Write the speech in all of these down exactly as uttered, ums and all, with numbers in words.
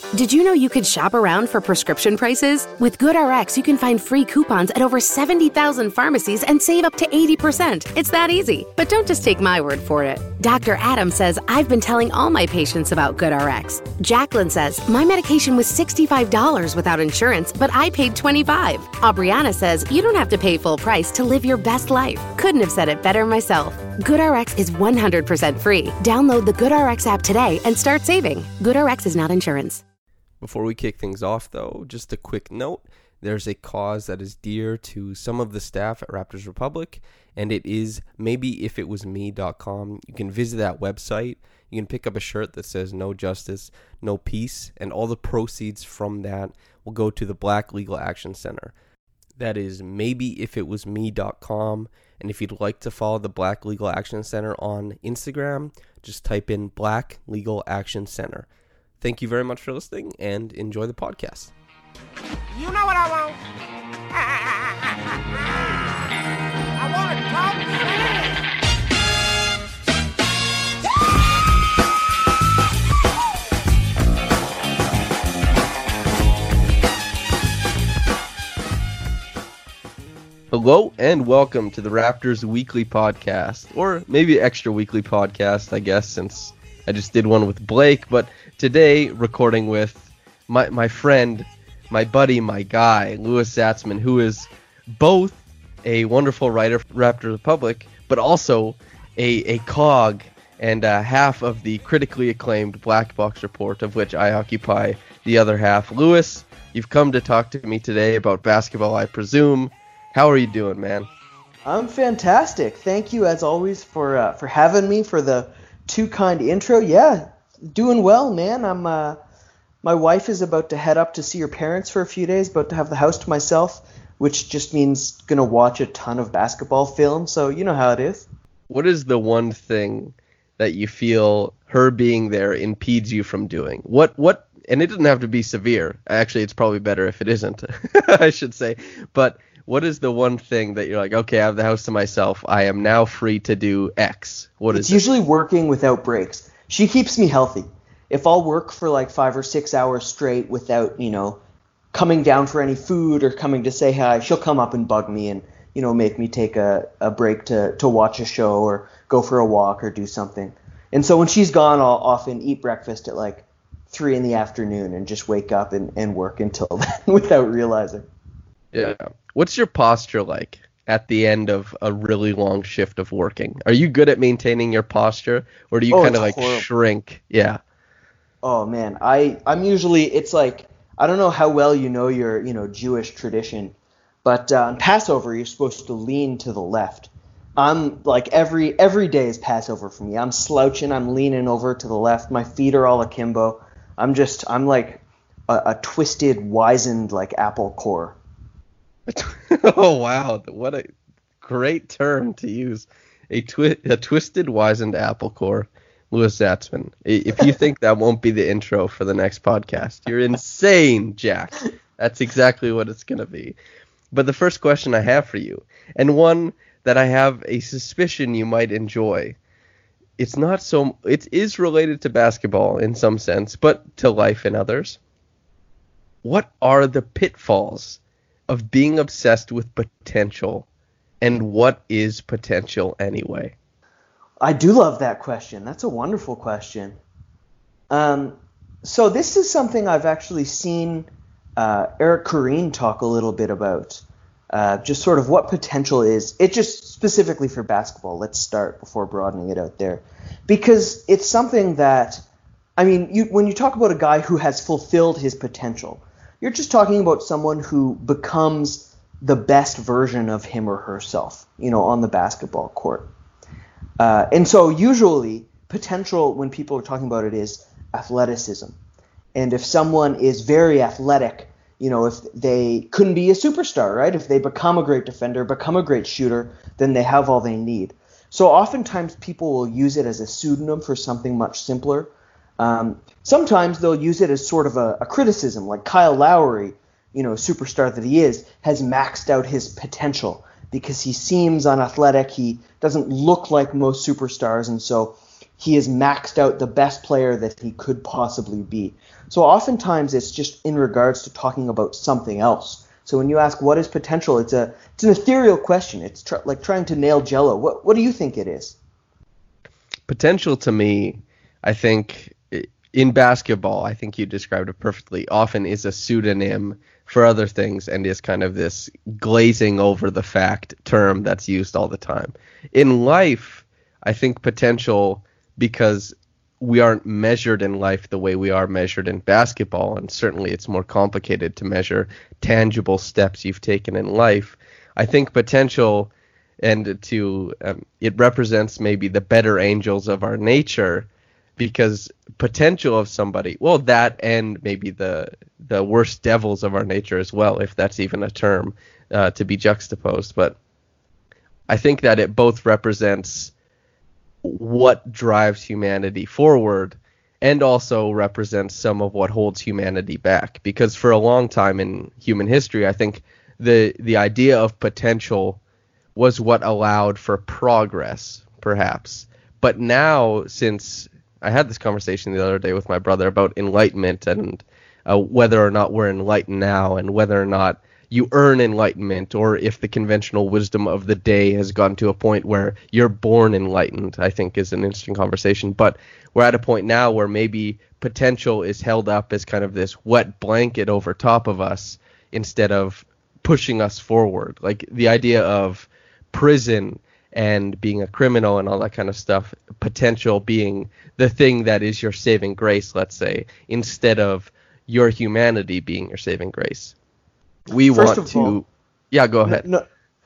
Did you know you could shop around for prescription prices? With GoodRx, you can find free coupons at over seventy thousand pharmacies and save up to eighty percent. It's that easy. But don't just take my word for it. Doctor Adam says, I've been telling all my patients about GoodRx. Jacqueline says, my medication was sixty-five dollars without insurance, but I paid twenty-five dollars. Aubriana says, you don't have to pay full price to live your best life. Couldn't have said it better myself. GoodRx is one hundred percent free. Download the GoodRx app today and start saving. GoodRx is not insurance. Before we kick things off, though, just a quick note. There's a cause that is dear to some of the staff at Raptors Republic, and it is maybe if it was me dot com. You can visit that website. You can pick up a shirt that says no justice, no peace, and all the proceeds from that will go to the Black Legal Action Center. That is maybe if it was me dot com. And if you'd like to follow the Black Legal Action Center on Instagram, just type in Black Legal Action Center. Thank you very much for listening, and enjoy the podcast. You know what I want? I want to talk Hello, and welcome to the Raptors Weekly Podcast, or maybe extra weekly podcast, I guess, since I just did one with Blake, but today recording with my my friend, my buddy, my guy, Louis Zatzman, who is both a wonderful writer for Raptors Republic, but also a, a cog and uh, half of the critically acclaimed Black Box Report, of which I occupy the other half. Louis, you've come to talk to me today about basketball, I presume. How are you doing, man? I'm fantastic. Thank you, as always, for uh, for having me, for the too kind intro. Yeah, doing well, man. I'm. Uh, my wife is about to head up to see her parents for a few days, about to have the house to myself, which just means gonna watch a ton of basketball film. So you know how it is. What is the one thing that you feel her being there impedes you from doing? What what? And it doesn't have to be severe. Actually, it's probably better if it isn't. I should say, but. What is the one thing that you're like, okay, I have the house to myself. I am now free to do X. What is it? It's usually working without breaks. She keeps me healthy. If I'll work for like five or six hours straight without, you know, coming down for any food or coming to say hi, she'll come up and bug me and, you know, make me take a, a break to, to watch a show or go for a walk or do something. And so when she's gone, I'll often eat breakfast at like three in the afternoon and just wake up and, and work until then without realizing. Yeah. What's your posture like at the end of a really long shift of working? Are you good at maintaining your posture, or do you oh, kind of like horrible. shrink? Yeah. Oh man, I I'm usually it's like I don't know how well you know your you know Jewish tradition, but uh, on Passover you're supposed to lean to the left. I'm like every every day is Passover for me. I'm slouching, I'm leaning over to the left. My feet are all akimbo. I'm just I'm like a, a twisted, wizened like apple core. Oh, wow. What a great term to use. A, twi- a twisted, wizened apple core. Louis Zatzman. If you think that won't be the intro for the next podcast, you're insane, Jack. That's exactly what it's going to be. But the first question I have for you, and one that I have a suspicion you might enjoy, it's not so, it is related to basketball in some sense, but to life in others. What are the pitfalls of being obsessed with potential, and what is potential anyway? I do love that question. That's a wonderful question. Um, so this is something I've actually seen uh, Eric Koreen talk a little bit about, uh, just sort of what potential is. It just specifically for basketball. Let's start before broadening it out there, because it's something that, I mean, you, when you talk about a guy who has fulfilled his potential, you're just talking about someone who becomes the best version of him or herself, you know, on the basketball court. Uh, and so usually potential, when people are talking about it, is athleticism. And if someone is very athletic, you know, if they couldn't be a superstar, right? If they become a great defender, become a great shooter, then they have all they need. So oftentimes people will use it as a pseudonym for something much simpler. Um, sometimes they'll use it as sort of a, a criticism, like Kyle Lowry, you know, superstar that he is, has maxed out his potential because he seems unathletic. He doesn't look like most superstars, and so he has maxed out the best player that he could possibly be. So oftentimes it's just in regards to talking about something else. So when you ask what is potential, it's a it's an ethereal question. It's tr- like trying to nail Jello. What what do you think it is? Potential to me, I think in basketball, I think you described it perfectly, often is a pseudonym for other things and is kind of this glazing over the fact term that's used all the time. In life, I think potential, because we aren't measured in life the way we are measured in basketball, and certainly it's more complicated to measure tangible steps you've taken in life. I think potential, and to um, it represents maybe the better angels of our nature, because potential of somebody, well, that and maybe the the worst devils of our nature as well, if that's even a term uh, to be juxtaposed. But I think that it both represents what drives humanity forward and also represents some of what holds humanity back. Because for a long time in human history, I think the the idea of potential was what allowed for progress, perhaps. But now, since I had this conversation the other day with my brother about enlightenment and uh, whether or not we're enlightened now and whether or not you earn enlightenment, or if the conventional wisdom of the day has gotten to a point where you're born enlightened, I think is an interesting conversation. But we're at a point now where maybe potential is held up as kind of this wet blanket over top of us instead of pushing us forward. Like the idea of prison and being a criminal and all that kind of stuff, potential being the thing that is your saving grace, let's say, instead of your humanity being your saving grace. We First want of to all, yeah go ahead. No,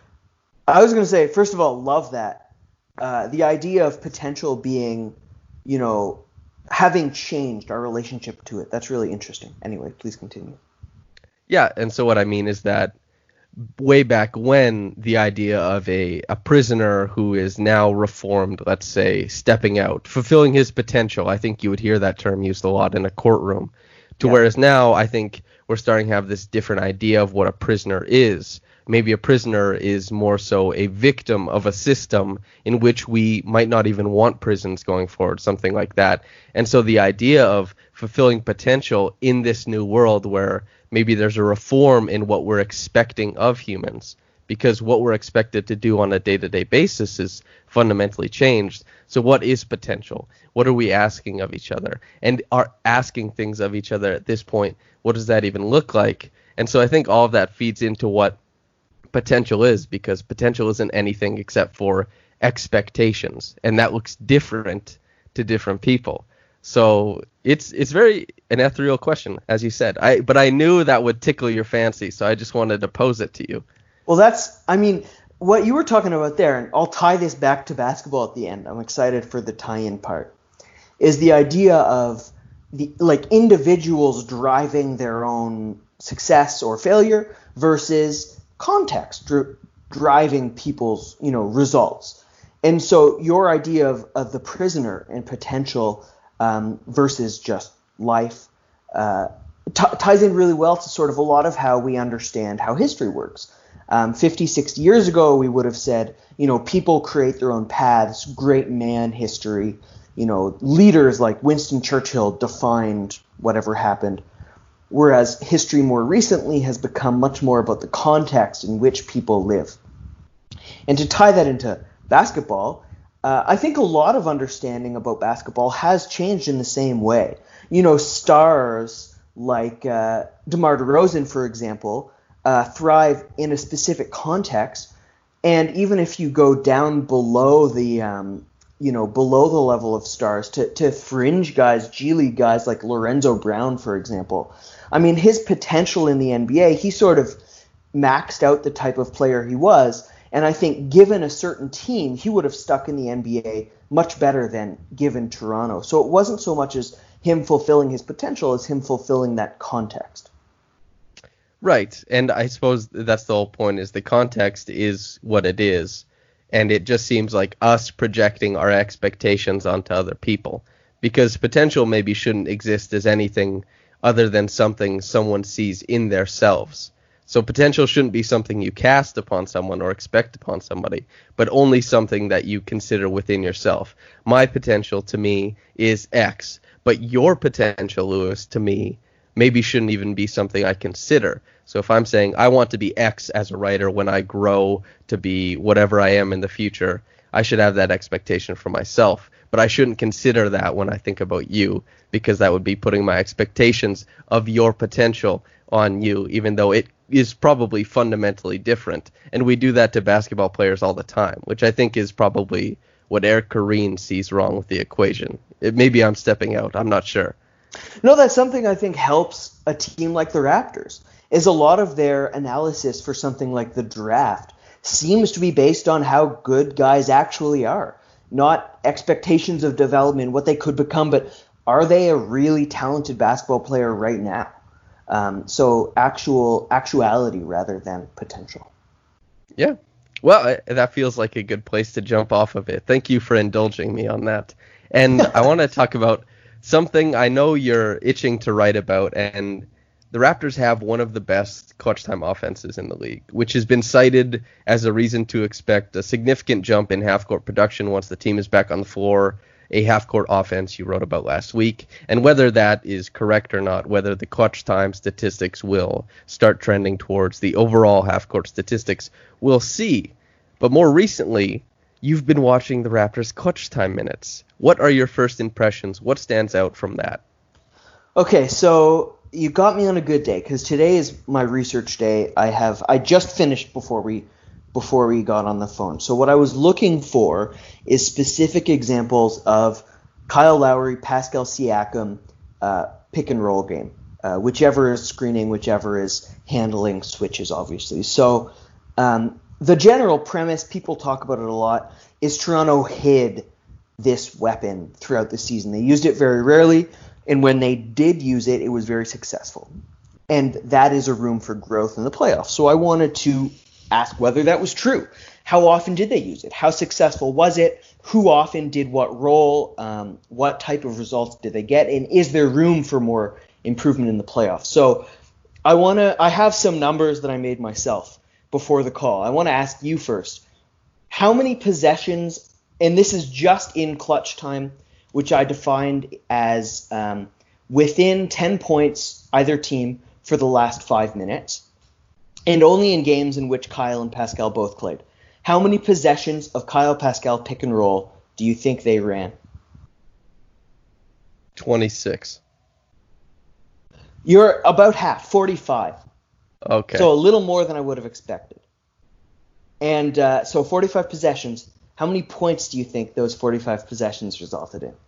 I was going to say, first of all, love that. Uh, the idea of potential being, you know, having changed our relationship to it. That's really interesting. Anyway, please continue. Yeah, and so what I mean is that way back when, the idea of a, a prisoner who is now reformed, let's say, stepping out, fulfilling his potential, I think you would hear that term used a lot in a courtroom. To Yeah. Whereas now, I think we're starting to have this different idea of what a prisoner is. Maybe a prisoner is more so a victim of a system in which we might not even want prisons going forward, something like that. And so the idea of fulfilling potential in this new world where maybe there's a reform in what we're expecting of humans, because what we're expected to do on a day-to-day basis is fundamentally changed. So what is potential? What are we asking of each other? And are asking things of each other at this point, what does that even look like? And so I think all of that feeds into what potential is, because potential isn't anything except for expectations, and that looks different to different people. So it's it's very an ethereal question, as you said. I but I knew that would tickle your fancy, so I just wanted to pose it to you. Well, that's, I mean, what you were talking about there, and I'll tie this back to basketball at the end. I'm excited for the tie-in part, is the idea of the like individuals driving their own success or failure versus context dri- driving people's, you know, results. And so your idea of, of the prisoner and potential um, versus just life uh, t- ties in really well to sort of a lot of how we understand how history works. Um, fifty, sixty years ago, we would have said, you know, people create their own paths, great man history, you know, leaders like Winston Churchill defined whatever happened. Whereas history more recently has become much more about the context in which people live. And to tie that into basketball, uh, I think a lot of understanding about basketball has changed in the same way. You know, stars like uh, DeMar DeRozan, for example, uh, thrive in a specific context. And even if you go down below the, um, you know, below the level of stars to, to fringe guys, G League guys like Lorenzo Brown, for example, I mean, his potential in the N B A, he sort of maxed out the type of player he was. And I think given a certain team, he would have stuck in the N B A much better than given Toronto. So it wasn't so much as him fulfilling his potential as him fulfilling that context. Right. And I suppose that's the whole point, is the context is what it is. And it just seems like us projecting our expectations onto other people, because potential maybe shouldn't exist as anything other than something someone sees in themselves. So potential shouldn't be something you cast upon someone or expect upon somebody, but only something that you consider within yourself. My potential to me is X, but your potential, Lewis, to me, maybe shouldn't even be something I consider. So if I'm saying I want to be X as a writer when I grow to be whatever I am in the future, I should have that expectation for myself. But I shouldn't consider that when I think about you, because that would be putting my expectations of your potential on you, even though it is probably fundamentally different. And we do that to basketball players all the time, which I think is probably what Eric Koreen sees wrong with the equation. It, maybe I'm stepping out. I'm not sure. No, that's something I think helps a team like the Raptors, is a lot of their analysis for something like the draft seems to be based on how good guys actually are, not expectations of development, what they could become, but are they a really talented basketball player right now? Um, so actual actuality rather than potential. Yeah. Well, I, that feels like a good place to jump off of it. Thank you for indulging me on that. And I want to talk about something I know you're itching to write about, and the Raptors have one of the best clutch time offenses in the league, which has been cited as a reason to expect a significant jump in half-court production once the team is back on the floor, a half-court offense you wrote about last week. And whether that is correct or not, whether the clutch time statistics will start trending towards the overall half-court statistics, we'll see. But more recently, you've been watching the Raptors' clutch time minutes. What are your first impressions? What stands out from that? Okay, so you got me on a good day, because today is my research day. I have I just finished before we before we got on the phone. So what I was looking for is specific examples of Kyle Lowry, Pascal Siakam uh, pick and roll game, uh, whichever is screening, whichever is handling switches, obviously. So um, the general premise, people talk about it a lot, is Toronto hid this weapon throughout the season. They used it very rarely, and when they did use it, it was very successful. And that is a room for growth in the playoffs. So I wanted to ask whether that was true. How often did they use it? How successful was it? Who often did what role? Um, what type of results did they get? And is there room for more improvement in the playoffs? So I want to. I have some numbers that I made myself before the call. I want to ask you first. How many possessions, and this is just in clutch time, which I defined as um, within ten points either team for the last five minutes, and only in games in which Kyle and Pascal both played. How many possessions of Kyle Pascal pick and roll do you think they ran? twenty-six. You're about half, forty-five. Okay. So a little more than I would have expected. And uh, so forty-five possessions. How many points do you think those forty-five possessions resulted in?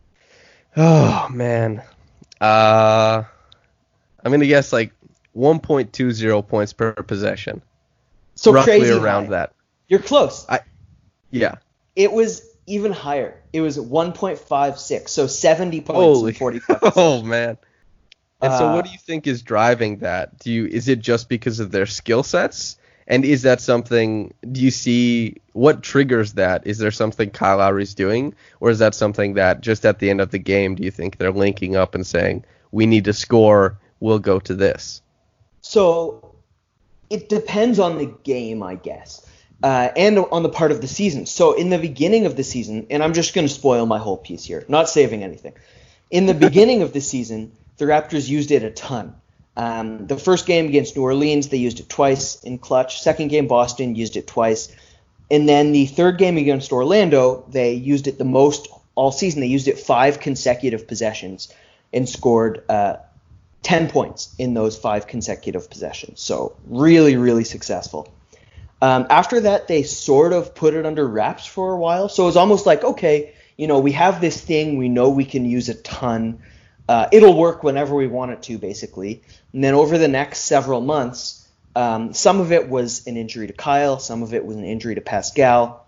Oh, man. Uh, I'm going to guess like one point two zero points per possession. So roughly crazy around high. that. You're close. I, yeah. It was even higher. It was one point five six, so seventy points Holy. in forty-five Oh, possessions. man. And so Uh, what do you think is driving that? Do you is it just because of their skill sets? And is that something, do you see, what triggers that? Is there something Kyle Lowry's doing? Or is that something that just at the end of the game, do you think they're linking up and saying, we need to score, we'll go to this? So it depends on the game, I guess, uh, and on the part of the season. So in the beginning of the season, and I'm just going to spoil my whole piece here, not saving anything. In the beginning of the season, the Raptors used it a ton. Um, the first game against New Orleans, they used it twice in clutch. Second game, Boston, used it twice. And then the third game against Orlando, they used it the most all season. They used it five consecutive possessions and scored uh, ten points in those five consecutive possessions. So really, really successful. Um, after that, they sort of put it under wraps for a while. So it was almost like, okay, you know, we have this thing. We know we can use a ton. Uh, it'll work whenever we want it to, basically. And then over the next several months, um, some of it was an injury to Kyle. Some of it was an injury to Pascal.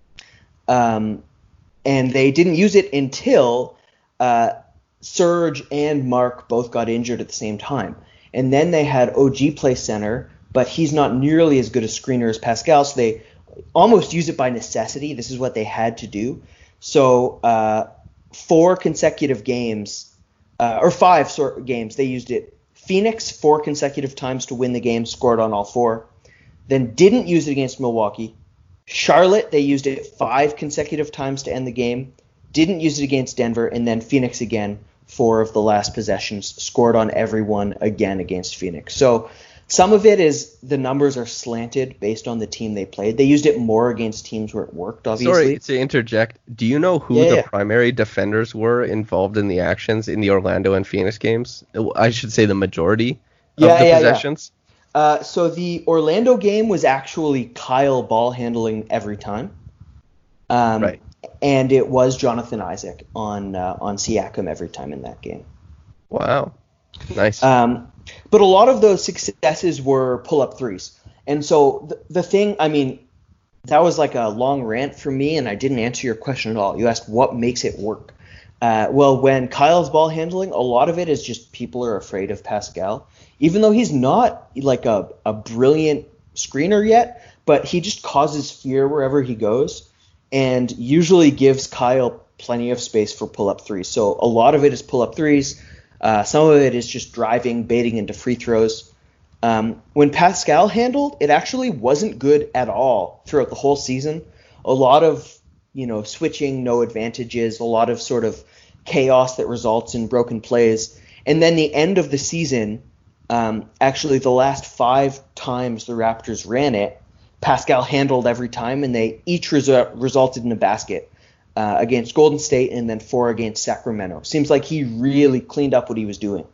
Um, and they didn't use it until uh, Serge and Mark both got injured at the same time. And then they had O G play center, but he's not nearly as good a screener as Pascal, so they almost use it by necessity. This is what they had to do. So uh, four consecutive games, uh, or five sort games, they used it Phoenix, four consecutive times to win the game, scored on all four. Then didn't use it against Milwaukee. Charlotte, they used it five consecutive times to end the game. Didn't use it against Denver. And then Phoenix again, four of the last possessions, scored on everyone again against Phoenix. So some of it is the numbers are slanted based on the team they played. They used it more against teams where it worked, obviously. Sorry to interject. Do you know who yeah, the yeah. primary defenders were involved in the actions in the Orlando and Phoenix games? I should say the majority of Yeah, the yeah, yeah. possessions. Uh, so the Orlando game was actually Kyle ball handling every time. Um, Right. And it was Jonathan Isaac on uh, on Siakam every time in that game. Wow. Nice. Um, but a lot of those successes were pull-up threes. And so the, the thing, I mean, that was like a long rant for me, and I didn't answer your question at all. You asked what makes it work. Uh, well, when Kyle's ball handling, a lot of it is just people are afraid of Pascal. Even though he's not like a, a brilliant screener yet, but he just causes fear wherever he goes and usually gives Kyle plenty of space for pull-up threes. So a lot of it is pull-up threes. Uh, some of it is just driving, baiting into free throws. Um, when Pascal handled, it actually wasn't good at all throughout the whole season. A lot of, you know, switching, no advantages, a lot of sort of chaos that results in broken plays. And then the end of the season, um, actually the last five times the Raptors ran it, Pascal handled every time, and they each resu- resulted in a basket. Uh, against Golden State and then four against Sacramento. Seems like he really cleaned up what he was doing.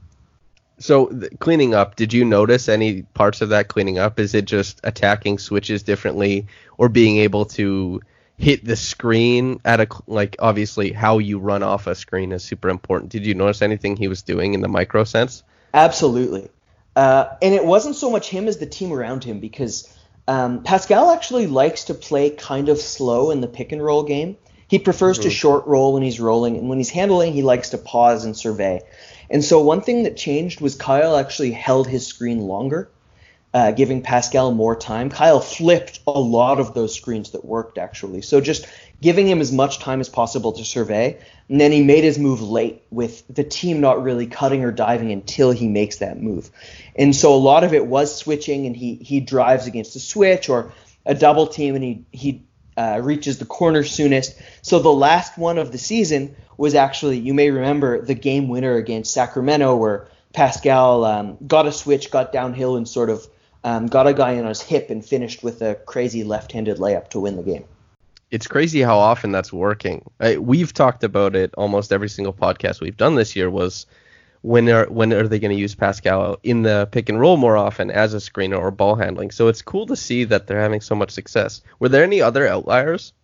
So th- cleaning up, did you notice any parts of that cleaning up? Is it just attacking switches differently or being able to hit the screen at a, like obviously how you run off a screen is super important. Did you notice anything he was doing in the micro sense? Absolutely. Uh, and it wasn't so much him as the team around him because um, Pascal actually likes to play kind of slow in the pick and roll game. He prefers mm-hmm. to short roll when he's rolling, and when he's handling, he likes to pause and survey. And so one thing that changed was Kyle actually held his screen longer, uh, giving Pascal more time. Kyle flipped a lot of those screens that worked, actually. So just giving him as much time as possible to survey, and then he made his move late with the team not really cutting or diving until he makes that move. And so a lot of it was switching, and he he drives against a switch or a double team, and he he Uh, reaches the corner soonest. So the last one of the season was actually, you may remember, the game winner against Sacramento where Pascal um, got a switch, got downhill, and sort of um, got a guy on his hip and finished with a crazy left-handed layup to win the game. It's crazy how often that's working. I, we've talked about it almost every single podcast we've done this year was when are when are they going to use Pascal in the pick and roll more often as a screener or ball handling? So it's cool to see that they're having so much success. Were there any other outliers?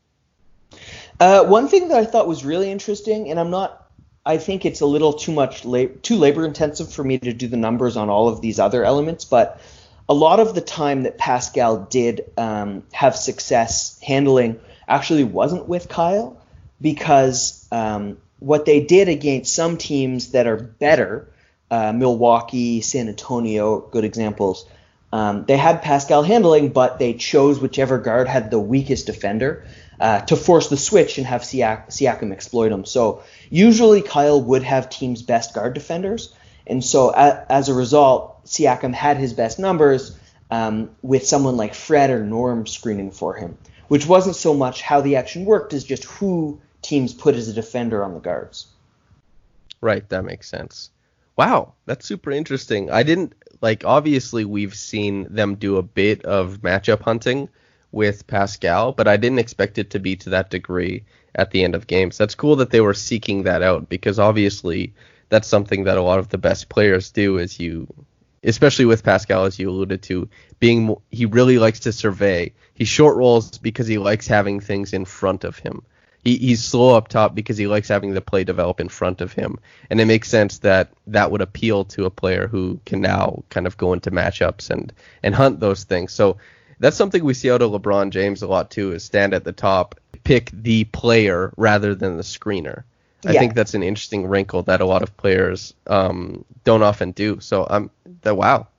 Uh, one thing that I thought was really interesting, and I'm not, I think it's a little too much lab, too labor intensive for me to do the numbers on all of these other elements, but a lot of the time that Pascal did um, have success handling actually wasn't with Kyle because um, what they did against some teams that are better, uh, Milwaukee, San Antonio, good examples, um, they had Pascal handling, but they chose whichever guard had the weakest defender uh, to force the switch and have Siak- Siakam exploit them. So usually Kyle would have teams' best guard defenders, and so a- as a result, Siakam had his best numbers um, with someone like Fred or Norm screening for him, which wasn't so much how the action worked as just who teams put as a defender on the guards. Right, that makes sense. Wow, that's super interesting. I didn't, like, obviously we've seen them do a bit of matchup hunting with Pascal, but I didn't expect it to be to that degree at the end of games. That's cool that they were seeking that out because obviously that's something that a lot of the best players do is you, especially with Pascal, as you alluded to, being, he really likes to survey. He short rolls because he likes having things in front of him. He, he's slow up top because he likes having the play develop in front of him. And it makes sense that that would appeal to a player who can now kind of go into matchups and, and hunt those things. So that's something we see out of LeBron James a lot too, is stand at the top, pick the player rather than the screener. I yeah. think that's an interesting wrinkle that a lot of players um, don't often do. So I'm, um, that, wow,